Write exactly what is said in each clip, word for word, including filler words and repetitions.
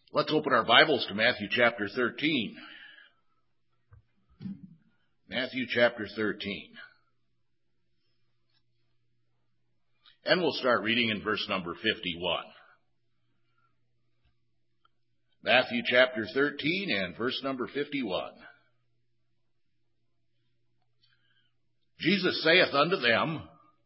Let's open our Bibles to Matthew chapter thirteen. Matthew chapter thirteen. And we'll start reading in verse number fifty-one. Matthew chapter thirteen and verse number fifty-one. Jesus saith unto them,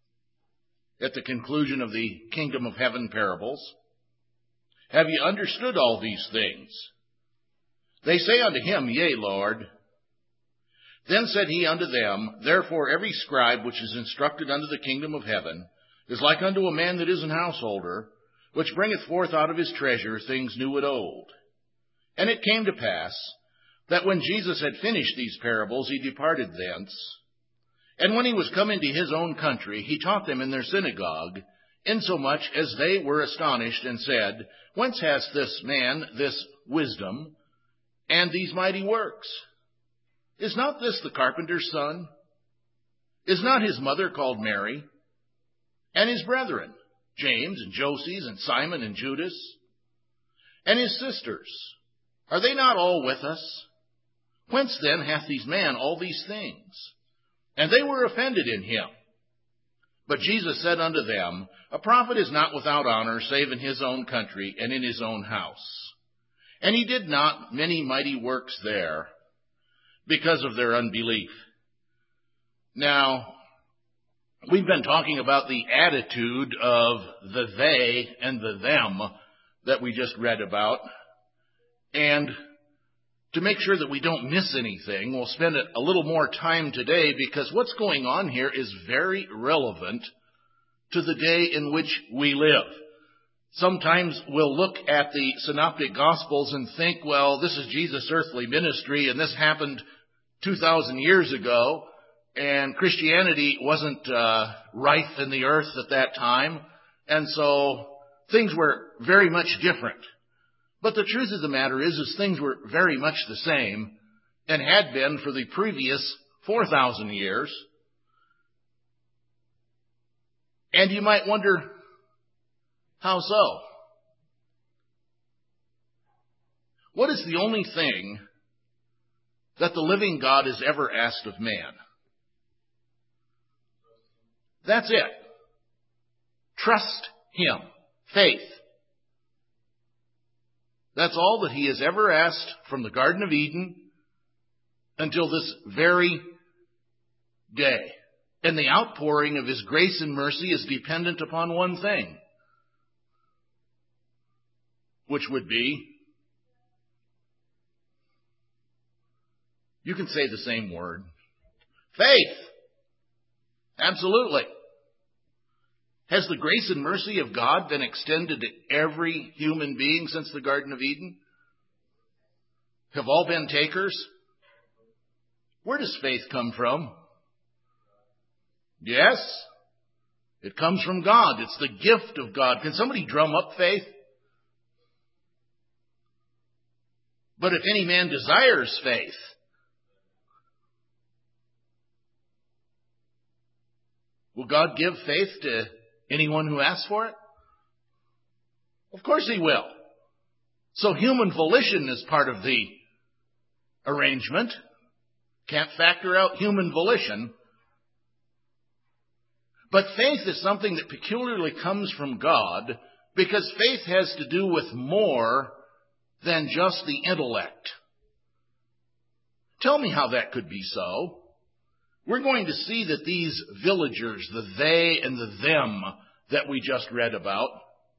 at the conclusion of the kingdom of heaven parables, Have ye understood all these things? They say unto him, Yea, Lord. Then said he unto them, Therefore every scribe which is instructed unto the kingdom of heaven is like unto a man that is an householder, which bringeth forth out of his treasure things new and old. And it came to pass, that when Jesus had finished these parables, he departed thence. And when he was come into his own country, he taught them in their synagogue, insomuch as they were astonished, and said, Whence hath this man this wisdom, and these mighty works? Is not this the carpenter's son? Is not his mother called Mary? And his brethren, James, and Joses, and Simon, and Judas? And his sisters, are they not all with us? Whence then hath these man all these things? And they were offended in him. But Jesus said unto them, A prophet is not without honor, save in his own country and in his own house. And he did not many mighty works there, because of their unbelief. Now, we've been talking about the attitude of the they and the them that we just read about. And to make sure that we don't miss anything, we'll spend a little more time today, because what's going on here is very relevant to the day in which we live. Sometimes we'll look at the Synoptic Gospels and think, well, this is Jesus' earthly ministry, and this happened two thousand years ago, and Christianity wasn't uh, rife in the earth at that time, and so things were very much different. But the truth of the matter is, is things were very much the same, and had been for the previous four thousand years. And you might wonder, how so? What is the only thing that the living God has ever asked of man? That's it. Trust him. Faith. That's all that he has ever asked from the Garden of Eden until this very day. And the outpouring of his grace and mercy is dependent upon one thing, which would be, you can say the same word, faith. Absolutely. Has the grace and mercy of God been extended to every human being since the Garden of Eden? Have all been takers? Where does faith come from? Yes, it comes from God. It's the gift of God. Can somebody drum up faith? But if any man desires faith, will God give faith to anyone who asks for it? Of course he will. So human volition is part of the arrangement. Can't factor out human volition. But faith is something that peculiarly comes from God, because faith has to do with more than just the intellect. Tell me how that could be so. We're going to see that these villagers, the they and the them that we just read about,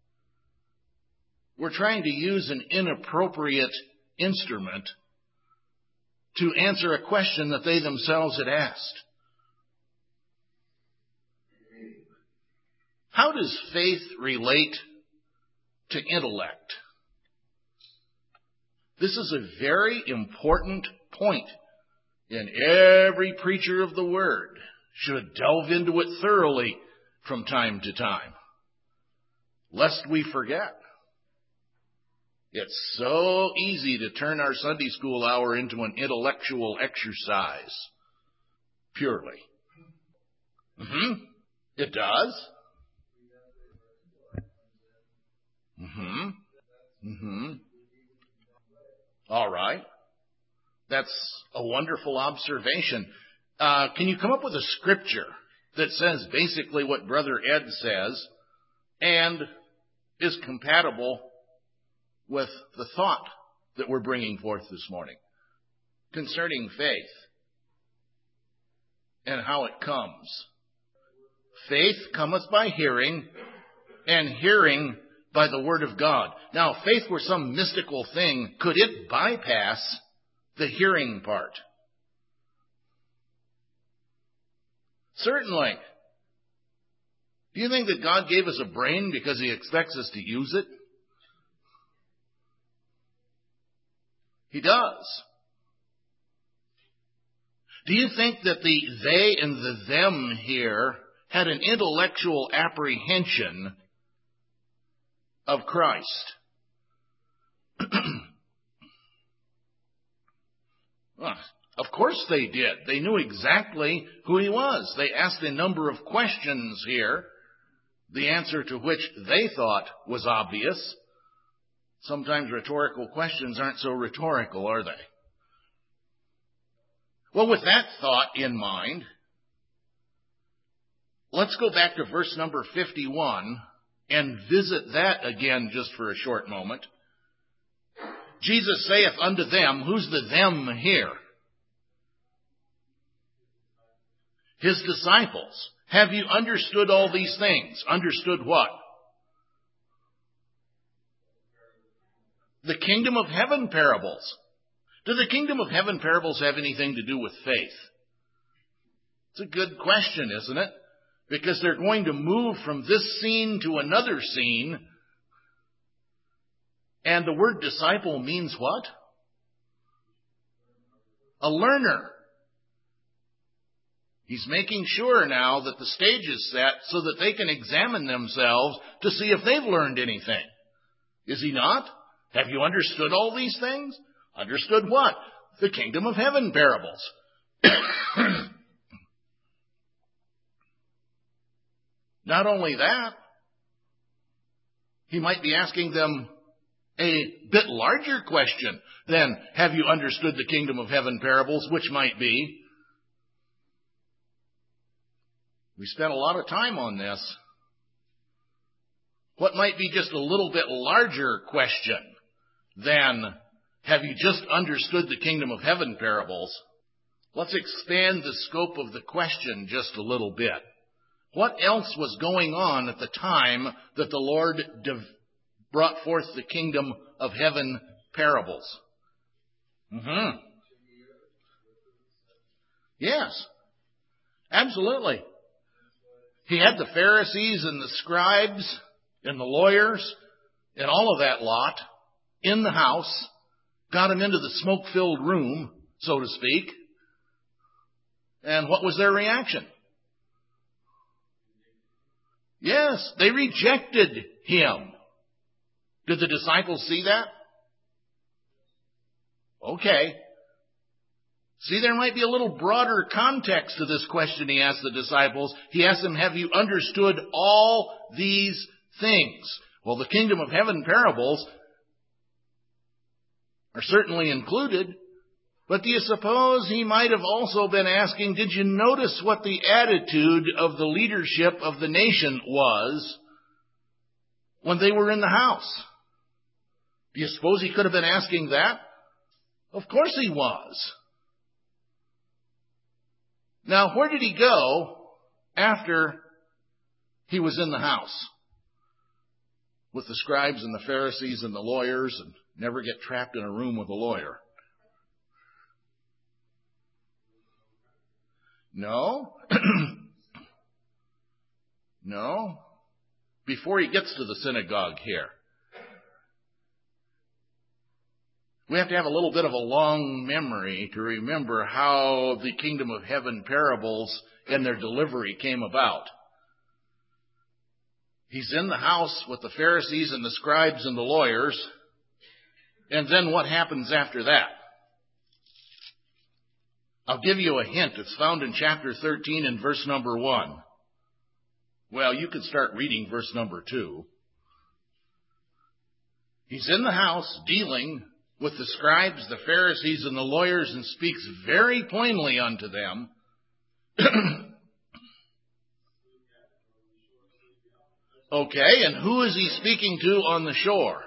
were trying to use an inappropriate instrument to answer a question that they themselves had asked. How does faith relate to intellect? This is a very important point, and every preacher of the Word should delve into it thoroughly from time to time, lest we forget. It's so easy to turn our Sunday school hour into an intellectual exercise, purely. Mm-hmm. It does. Mm-hmm. Mm-hmm. All right. That's a wonderful observation. Uh, can you come up with a scripture that says basically what Brother Ed says and is compatible with the thought that we're bringing forth this morning concerning faith and how it comes? Faith cometh by hearing, and hearing by the word of God. Now, if faith were some mystical thing, could it bypass the hearing part? Certainly. Do you think that God gave us a brain because He expects us to use it? He does. Do you think that the they and the them here had an intellectual apprehension of Christ? Well, of course they did. They knew exactly who He was. They asked a number of questions here, the answer to which they thought was obvious. Sometimes rhetorical questions aren't so rhetorical, are they? Well, with that thought in mind, let's go back to verse number fifty-one and visit that again just for a short moment. Jesus saith unto them, who's the them here? His disciples. Have you understood all these things? Understood what? The kingdom of heaven parables. Do the kingdom of heaven parables have anything to do with faith? It's a good question, isn't it? Because they're going to move from this scene to another scene. And the word disciple means what? A learner. He's making sure now that the stage is set so that they can examine themselves to see if they've learned anything. Is he not? Have you understood all these things? Understood what? The kingdom of heaven parables. Not only that, he might be asking them a bit larger question than, have you understood the kingdom of heaven parables, which might be, we spent a lot of time on this, what might be just a little bit larger question than, have you just understood the kingdom of heaven parables? Let's expand the scope of the question just a little bit. What else was going on at the time that the Lord div- brought forth the kingdom of heaven parables? Mm-hmm. Yes, absolutely. He had the Pharisees and the scribes and the lawyers and all of that lot in the house, got them into the smoke-filled room, so to speak. And what was their reaction? Yes, they rejected him. Did the disciples see that? Okay. See, there might be a little broader context to this question he asked the disciples. He asked them, have you understood all these things? Well, the kingdom of heaven parables are certainly included, but do you suppose he might have also been asking, did you notice what the attitude of the leadership of the nation was when they were in the house? Do you suppose he could have been asking that? Of course he was. Now, where did he go after he was in the house? With the scribes and the Pharisees and the lawyers, and never get trapped in a room with a lawyer. No. No. Before he gets to the synagogue here, we have to have a little bit of a long memory to remember how the kingdom of heaven parables and their delivery came about. He's in the house with the Pharisees and the scribes and the lawyers. And then what happens after that? I'll give you a hint. It's found in chapter thirteen and verse number one. Well, you can start reading verse number two. He's in the house dealing with the scribes, the Pharisees, and the lawyers, and speaks very plainly unto them. Okay, and who is he speaking to on the shore?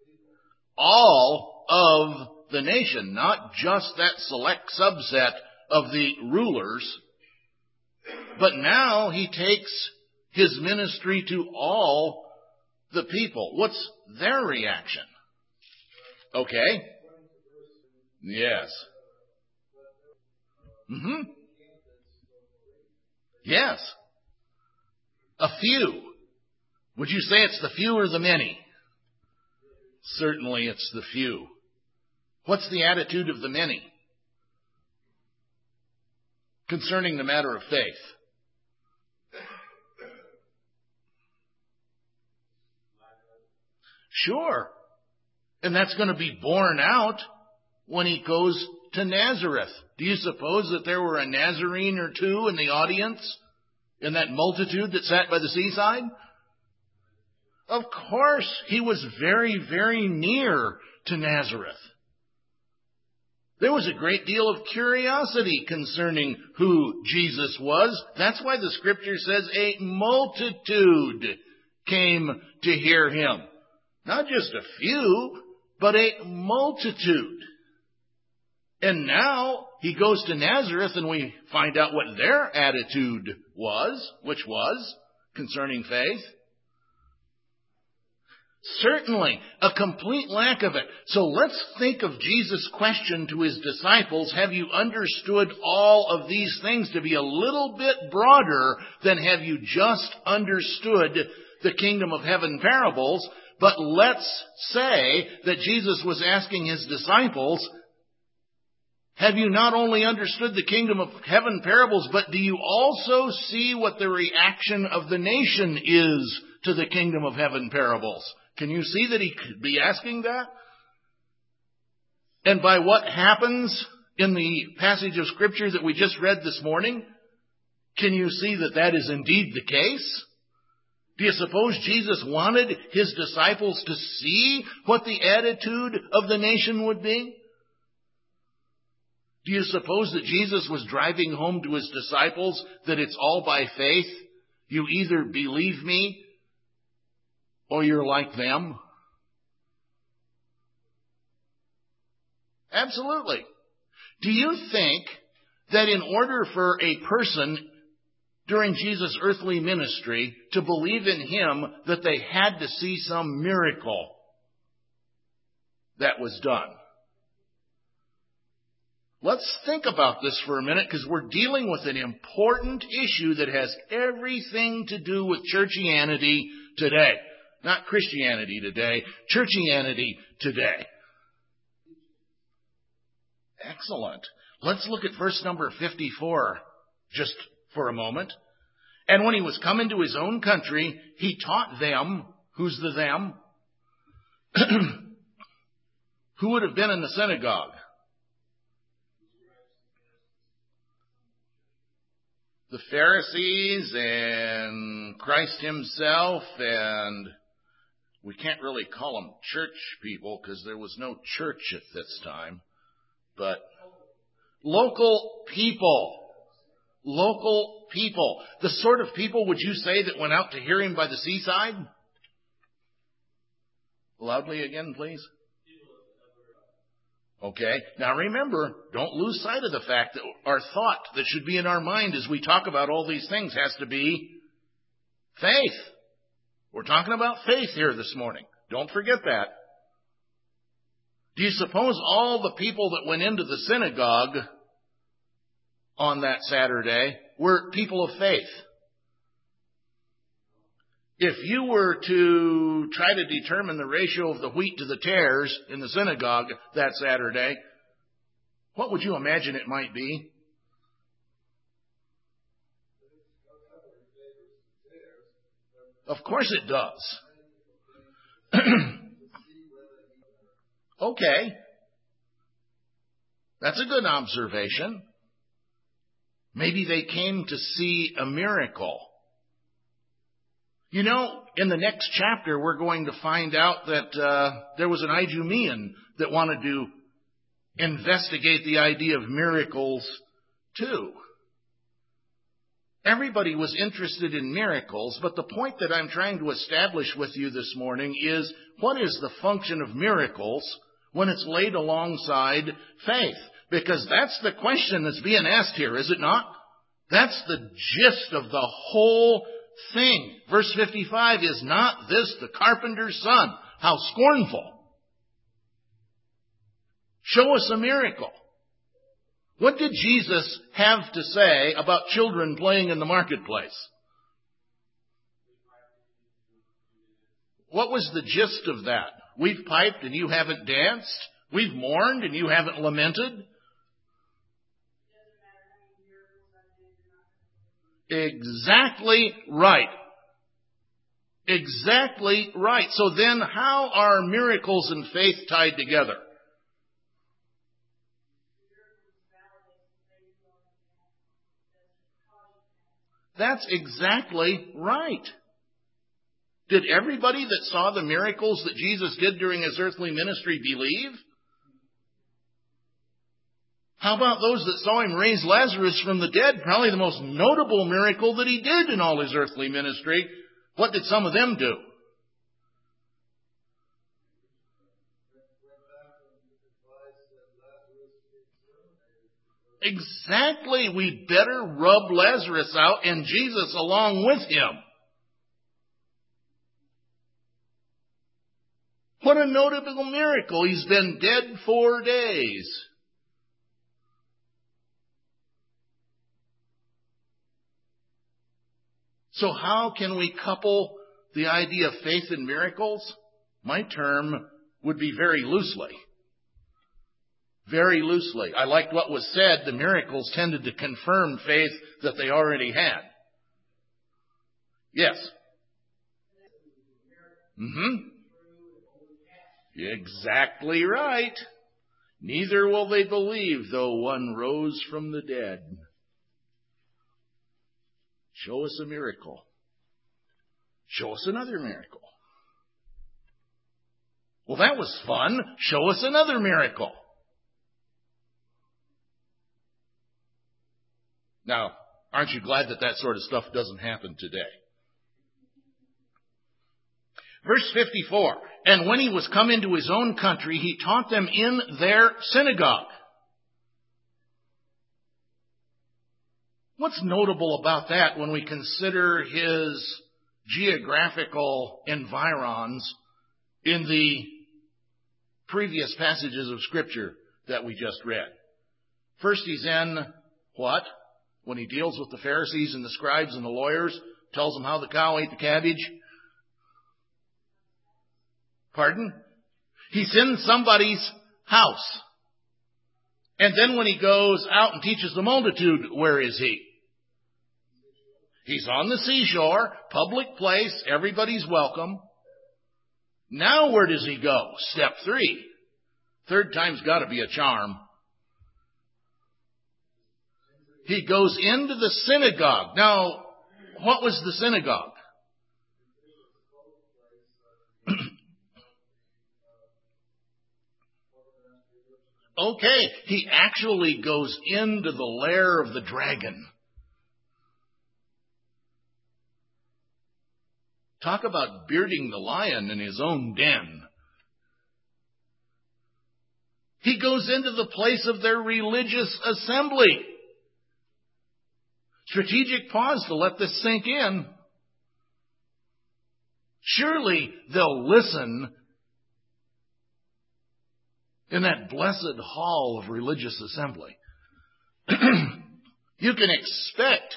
All of the nation, not just that select subset of the rulers. But now he takes his ministry to all the people. What's their reaction? Okay. Yes. Mm-hmm. Yes. A few. Would you say it's the few or the many? Certainly it's the few. What's the attitude of the many concerning the matter of faith? Sure. And that's going to be borne out when he goes to Nazareth. Do you suppose that there were a Nazarene or two in the audience, in that multitude that sat by the seaside? Of course, he was very, very near to Nazareth. There was a great deal of curiosity concerning who Jesus was. That's why the scripture says a multitude came to hear him. Not just a few, but a multitude. And now he goes to Nazareth and we find out what their attitude was, which was concerning faith. Certainly, a complete lack of it. So let's think of Jesus' question to his disciples, have you understood all of these things, to be a little bit broader than have you just understood the kingdom of heaven parables. But let's say that Jesus was asking his disciples, have you not only understood the kingdom of heaven parables, but do you also see what the reaction of the nation is to the kingdom of heaven parables? Can you see that he could be asking that? And by what happens in the passage of Scripture that we just read this morning, can you see that that is indeed the case? Do you suppose Jesus wanted his disciples to see what the attitude of the nation would be? Do you suppose that Jesus was driving home to his disciples that it's all by faith? You either believe me or you're like them? Absolutely. Do you think that in order for a person during Jesus' earthly ministry to believe in him, that they had to see some miracle that was done? Let's think about this for a minute, because we're dealing with an important issue that has everything to do with churchianity today. Not Christianity today, churchianity today. Excellent. Let's look at verse number fifty-four just for a moment. And when he was come into his own country, he taught them. Who's the them? Who would have been in the synagogue? The Pharisees and Christ himself, and we can't really call them church people because there was no church at this time, but local people. Local people. The sort of people, would you say, that went out to hear him by the seaside? Loudly again, please. Okay. Now remember, don't lose sight of the fact that our thought that should be in our mind as we talk about all these things has to be faith. We're talking about faith here this morning. Don't forget that. Do you suppose all the people that went into the synagogue on that Saturday were people of faith? If you were to try to determine the ratio of the wheat to the tares in the synagogue that Saturday, what would you imagine it might be? Of course it does. Okay. That's a good observation. Maybe they came to see a miracle. You know, in the next chapter, we're going to find out that uh, there was an Idumean that wanted to investigate the idea of miracles too. Everybody was interested in miracles, but the point that I'm trying to establish with you this morning is, what is the function of miracles when it's laid alongside faith? Because that's the question that's being asked here, is it not? That's the gist of the whole thing. Verse fifty-five, is not this the carpenter's son? How scornful. Show us a miracle. What did Jesus have to say about children playing in the marketplace? What was the gist of that? We've piped and you haven't danced. We've mourned and you haven't lamented. Exactly right. Exactly right. So then how are miracles and faith tied together? That's exactly right. Did everybody that saw the miracles that Jesus did during his earthly ministry believe? How about those that saw him raise Lazarus from the dead? Probably the most notable miracle that he did in all his earthly ministry. What did some of them do? Exactly. We better rub Lazarus out and Jesus along with him. What a notable miracle. He's been dead four days. So how can we couple the idea of faith and miracles? My term would be very loosely. Very loosely. I liked what was said. The miracles tended to confirm faith that they already had. Yes. Mm-hmm. Exactly right. Neither will they believe, though one rose from the dead. Show us a miracle. Show us another miracle. Well, that was fun. Show us another miracle. Now, aren't you glad that that sort of stuff doesn't happen today? Verse fifty-four, and when he was come into his own country, he taught them in their synagogue. What's notable about that when we consider his geographical environs in the previous passages of Scripture that we just read? First, he's in what? When he deals with the Pharisees and the scribes and the lawyers, tells them how the cow ate the cabbage. Pardon? He's in somebody's house. And then when he goes out and teaches the multitude, where is he? He's on the seashore, public place, everybody's welcome. Now where does he go? Step three. Third time's got to be a charm. He goes into the synagogue. Now, what was the synagogue? Okay, he actually goes into the lair of the dragon. Talk about bearding the lion in his own den. He goes into the place of their religious assembly. Strategic pause to let this sink in. Surely they'll listen in that blessed hall of religious assembly. You can expect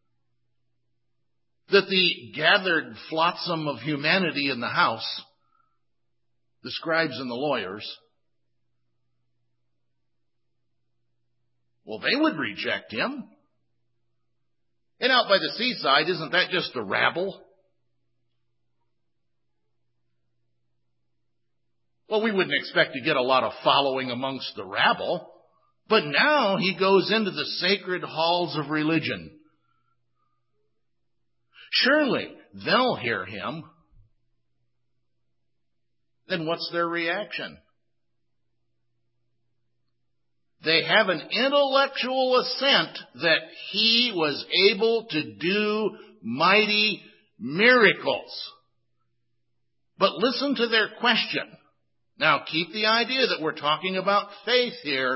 that the gathered flotsam of humanity in the house, the scribes and the lawyers, well, they would reject him. And out by the seaside, isn't that just the rabble? Well, we wouldn't expect to get a lot of following amongst the rabble. But now he goes into the sacred halls of religion. Surely they'll hear him, then what's their reaction? They have an intellectual assent that he was able to do mighty miracles. But listen to their question. Now keep the idea that we're talking about faith here.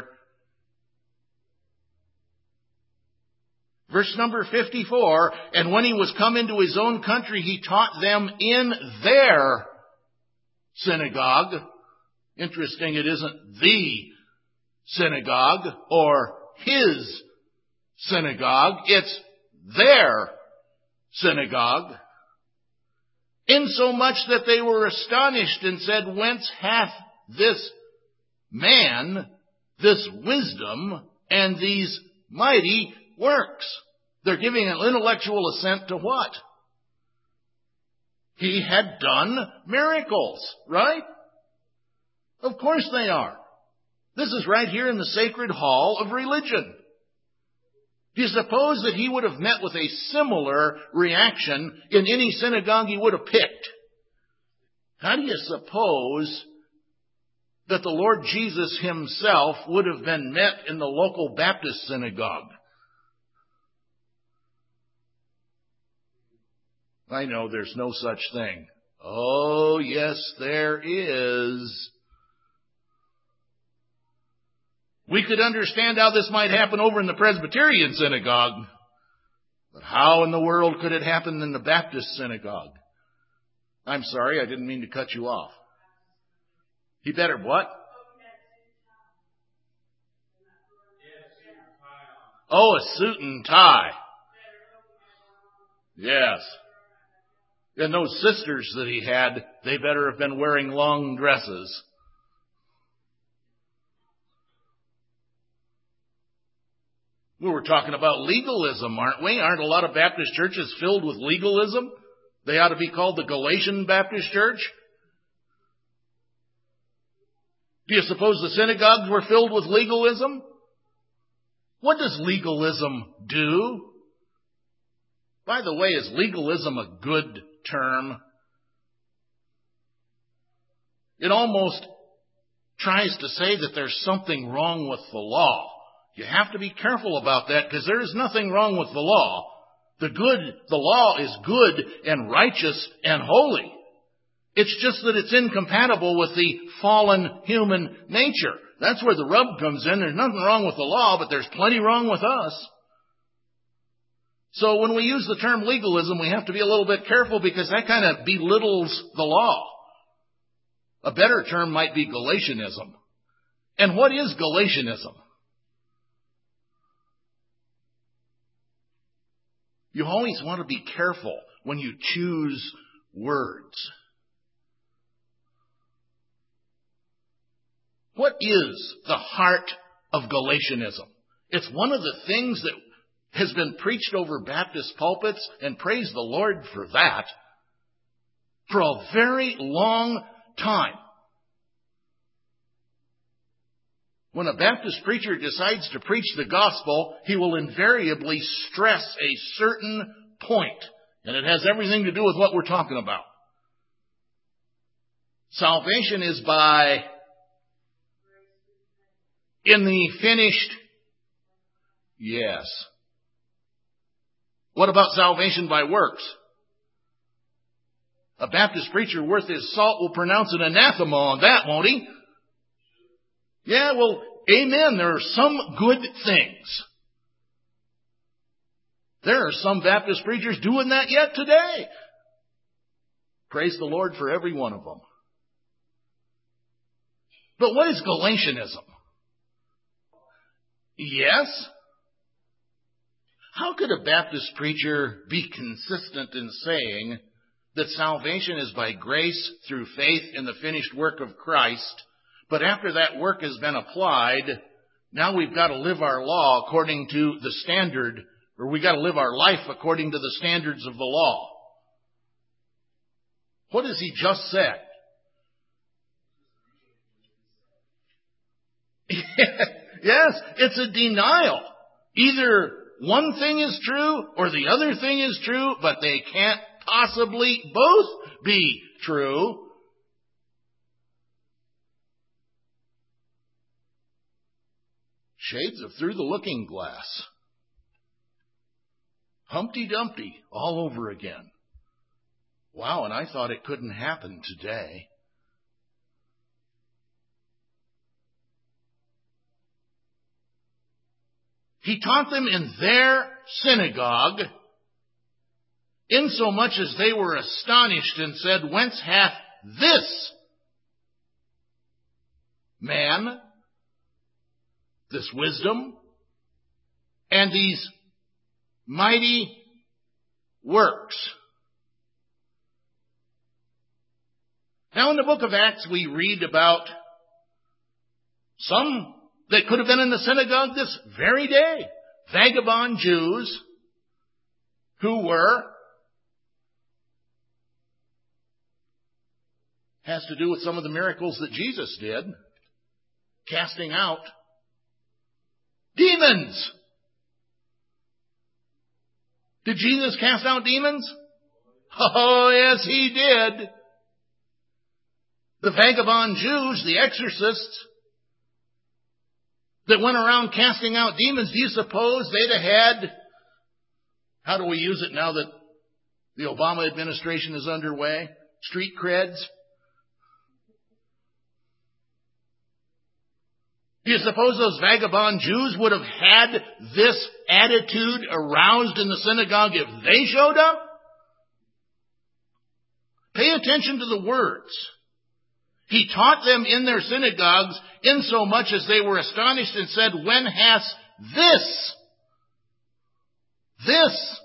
Verse number fifty-four, and when he was come into his own country, he taught them in their synagogue. Interesting, it isn't the synagogue or his synagogue. It's their synagogue. Insomuch that they were astonished and said, whence hath this man this wisdom and these mighty works? They're giving an intellectual assent to what? He had done miracles, right? Of course they are. This is right here in the sacred hall of religion. Do you suppose that he would have met with a similar reaction in any synagogue he would have picked? How do you suppose that the Lord Jesus himself would have been met in the local Baptist synagogue? I know there's no such thing. Oh, yes, there is. We could understand how this might happen over in the Presbyterian synagogue. But how in the world could it happen in the Baptist synagogue? I'm sorry, I didn't mean to cut you off. He better what? Oh, a suit and tie. Yes. And those sisters that he had, they better have been wearing long dresses. We were talking about legalism, aren't we? Aren't a lot of Baptist churches filled with legalism? They ought to be called the Galatian Baptist Church. Do you suppose the synagogues were filled with legalism? What does legalism do? By the way, is legalism a good term? It almost tries to say that there's something wrong with the law. You have to be careful about that because there is nothing wrong with the law. The good, the law is good and righteous and holy. It's just that it's incompatible with the fallen human nature. That's where the rub comes in. There's nothing wrong with the law, but there's plenty wrong with us. So when we use the term legalism, we have to be a little bit careful because that kind of belittles the law. A better term might be Galatianism. And what is Galatianism? You always want to be careful when you choose words. What is the heart of Galatianism? It's one of the things that has been preached over Baptist pulpits, and praise the Lord for that, for a very long time. When a Baptist preacher decides to preach the gospel, he will invariably stress a certain point. And it has everything to do with what we're talking about. Salvation is by, in the finished, yes. What about salvation by works? A Baptist preacher worth his salt will pronounce an anathema on that, won't he? Yeah, well, amen. There are some good things. There are some Baptist preachers doing that yet today. Praise the Lord for every one of them. But what is Galatianism? Yes. How could a Baptist preacher be consistent in saying that salvation is by grace through faith in the finished work of Christ, but after that work has been applied, now we've got to live our law according to the standard, or we've got to live our life according to the standards of the law? What has he just said? Yes, it's a denial. Either one thing is true or the other thing is true, but they can't possibly both be true? Shades of Through the Looking Glass. Humpty Dumpty all over again. Wow, and I thought it couldn't happen today. He taught them in their synagogue, insomuch as they were astonished and said, Whence hath this man this wisdom and these mighty works? Now in the book of Acts we read about some that could have been in the synagogue this very day. Vagabond Jews who were, has to do with some of the miracles that Jesus did, casting out demons. Did Jesus cast out demons? Oh, yes, he did. The vagabond Jews, the exorcists, that went around casting out demons, do you suppose they'd have had, how do we use it now that the Obama administration is underway? Street creds? Do you suppose those vagabond Jews would have had this attitude aroused in the synagogue if they showed up? Pay attention to the words. He taught them in their synagogues, insomuch as they were astonished and said, When hast this? This.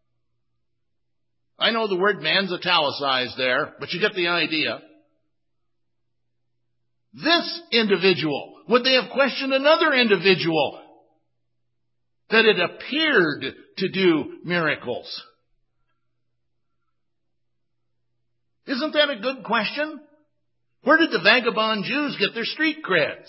I know the word man's italicized there, but you get the idea. This individual. Would they have questioned another individual that had appeared to do miracles? Isn't that a good question? Where did the vagabond Jews get their street creds?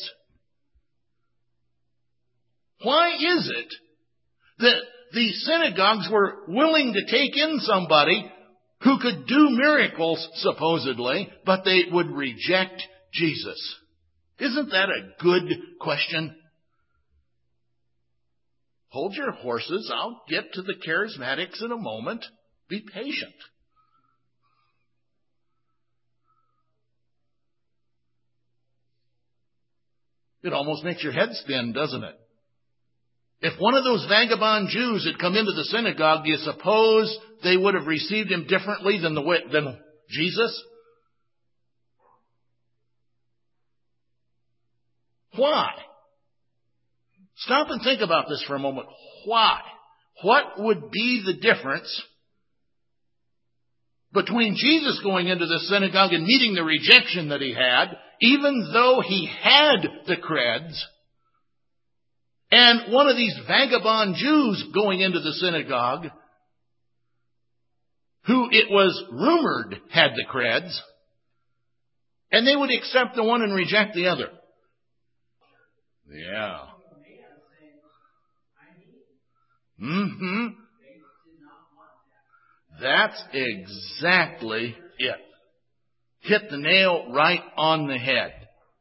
Why is it that the synagogues were willing to take in somebody who could do miracles, supposedly, but they would reject Jesus? Isn't that a good question? Hold your horses. I'll get to the charismatics in a moment. Be patient. It almost makes your head spin, doesn't it? If one of those vagabond Jews had come into the synagogue, do you suppose they would have received him differently than the than Jesus? Why? Stop and think about this for a moment. Why? What would be the difference between Jesus going into the synagogue and meeting the rejection that he had, even though he had the creds, and one of these vagabond Jews going into the synagogue, who it was rumored had the creds, and they would accept the one and reject the other? Yeah. Mm-hmm. That's exactly it. Hit the nail right on the head.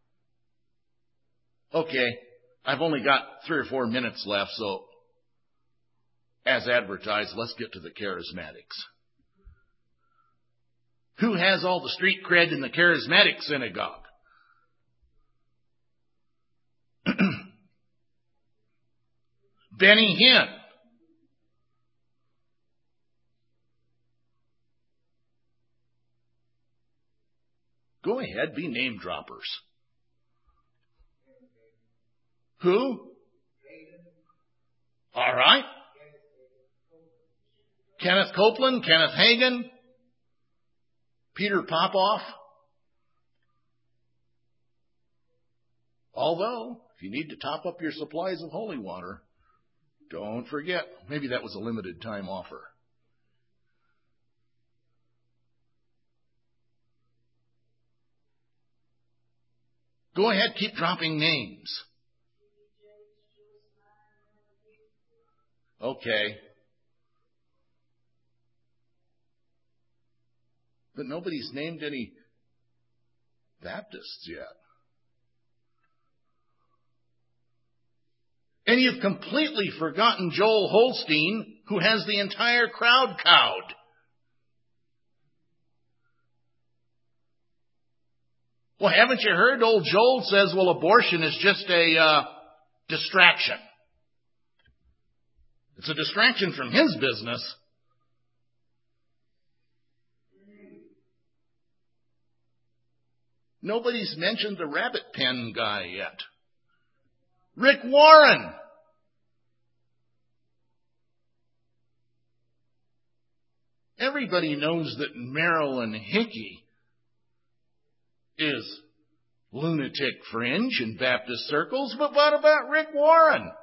Okay, I've only got three or four minutes left, so as advertised, let's get to the charismatics. Who has all the street cred in the charismatic synagogue? Benny Hinn. Go ahead, be name droppers. Who? All right. Kenneth Copeland, Kenneth Hagin, Peter Popoff. Although, if you need to top up your supplies of holy water, don't forget, maybe that was a limited time offer. Go ahead, keep dropping names. Okay. But nobody's named any Baptists yet. And you've completely forgotten Joel Holstein, who has the entire crowd cowed. Well, haven't you heard? Old Joel says, well, abortion is just a uh, distraction. It's a distraction from his business. Nobody's mentioned the rabbit pen guy yet. Rick Warren. Everybody knows that Marilyn Hickey is lunatic fringe in Baptist circles, but what about Rick Warren?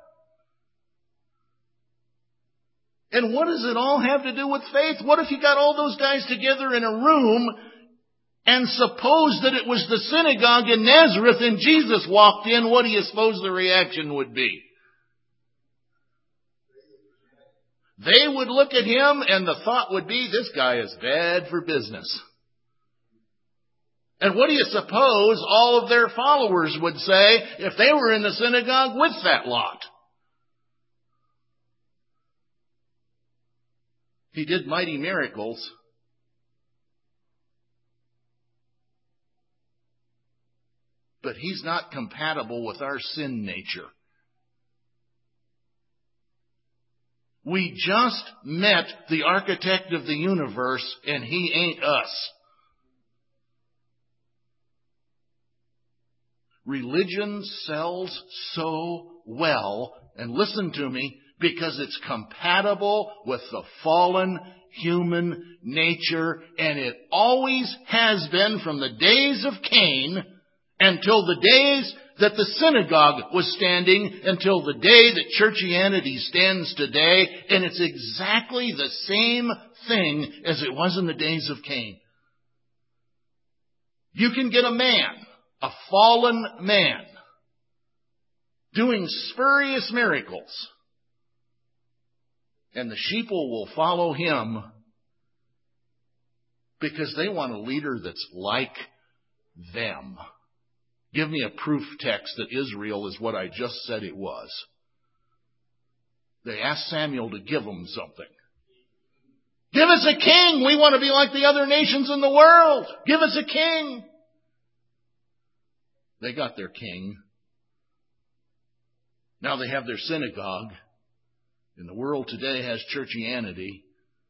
And what does it all have to do with faith? What if you got all those guys together in a room and suppose that it was the synagogue in Nazareth and Jesus walked in? What do you suppose the reaction would be? They would look at him and the thought would be, this guy is bad for business. And what do you suppose all of their followers would say if they were in the synagogue with that lot? He did mighty miracles. But he's not compatible with our sin nature. We just met the architect of the universe, and he ain't us. Religion sells so well, and listen to me, because it's compatible with the fallen human nature, and it always has been from the days of Cain until the days that the synagogue was standing, until the day that churchianity stands today, and it's exactly the same thing as it was in the days of Cain. You can get a man, a fallen man, doing spurious miracles, and the sheep will follow him because they want a leader that's like them. Give me a proof text that Israel is what I just said it was. They asked Samuel to give them something. Give us a king. We want to be like the other nations in the world. Give us a king. They got their king. Now they have their synagogue. And the world today has churchianity.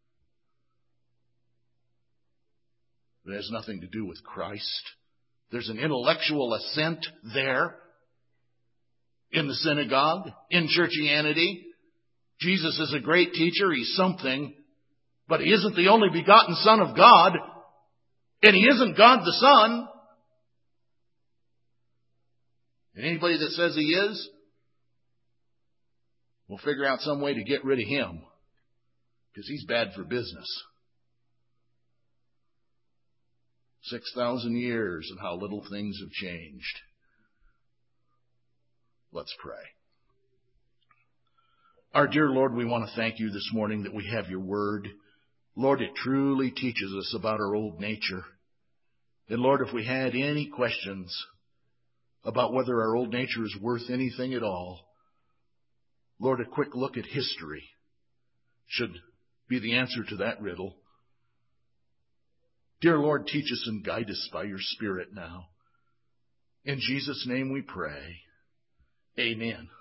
It has nothing to do with Christ. There's an intellectual assent there in the synagogue, in churchianity. Jesus is a great teacher. He's something. But he isn't the only begotten Son of God. And he isn't God the Son. And anybody that says he is, we'll figure out some way to get rid of him. Because he's bad for business. Six thousand years and how little things have changed. Let's pray. Our dear Lord, we want to thank you this morning that we have your word. Lord, it truly teaches us about our old nature. And Lord, if we had any questions about whether our old nature is worth anything at all, Lord, a quick look at history should be the answer to that riddle. Dear Lord, teach us and guide us by your Spirit now. In Jesus' name we pray. Amen.